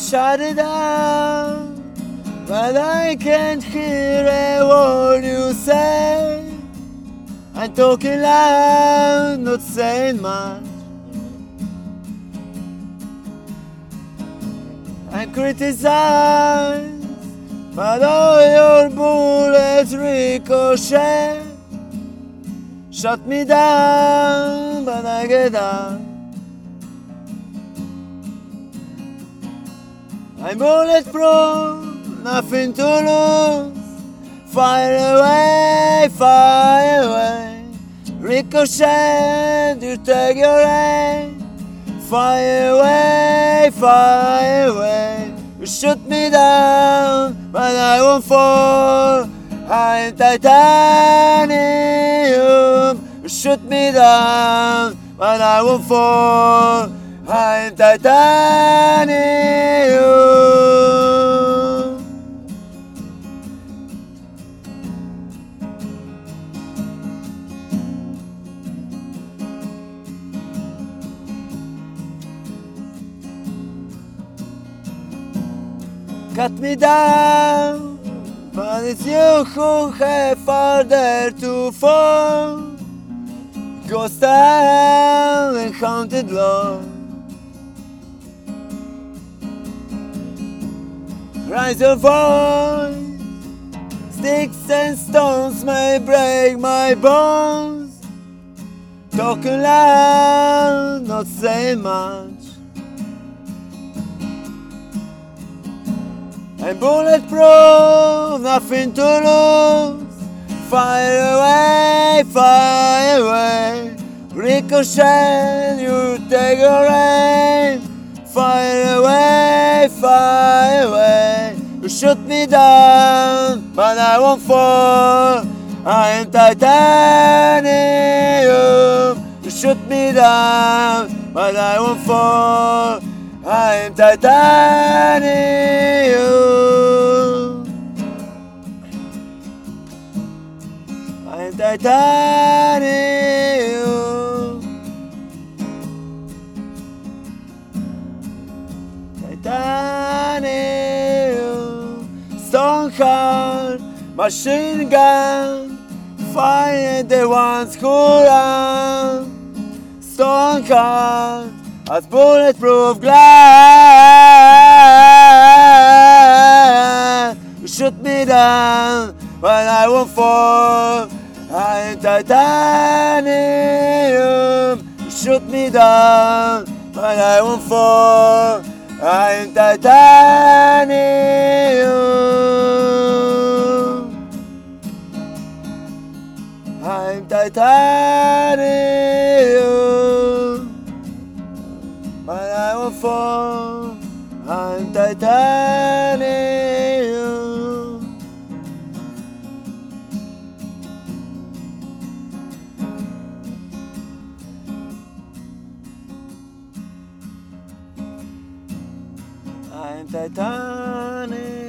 shut it down, but I can't hear a word you say. I'm talking loud, not saying much. I criticize, but all your bullets ricochet. Shut me down, but I get up. I'm bulletproof, nothing to lose. Fire away. Ricochet, you take your aim. Fire away. You shoot me down, but I won't fall. I'm titanium. You shoot me down, but I won't fall. I'm titanium. Cut me down, but it's you who have farther to fall. Ghost town and haunted love. Raise your voice. Sticks and stones may break my bones. Talking loud, not saying much. I'm bulletproof, nothing to lose. Fire away. Ricochet, you take your aim. Fire away. You shoot me down, but I won't fall. I am titanium. You shoot me down, but I won't fall. I am titanium. I am titanium. Titanium. Stone heart, machine gun. Fire the ones who run. Stone heart. As bulletproof glass. You shoot me down, but I won't fall. I am titanium. You shoot me down, but I won't fall. I am titanium. I am titanium. But I won't fall. I'm titanium. I'm titanium.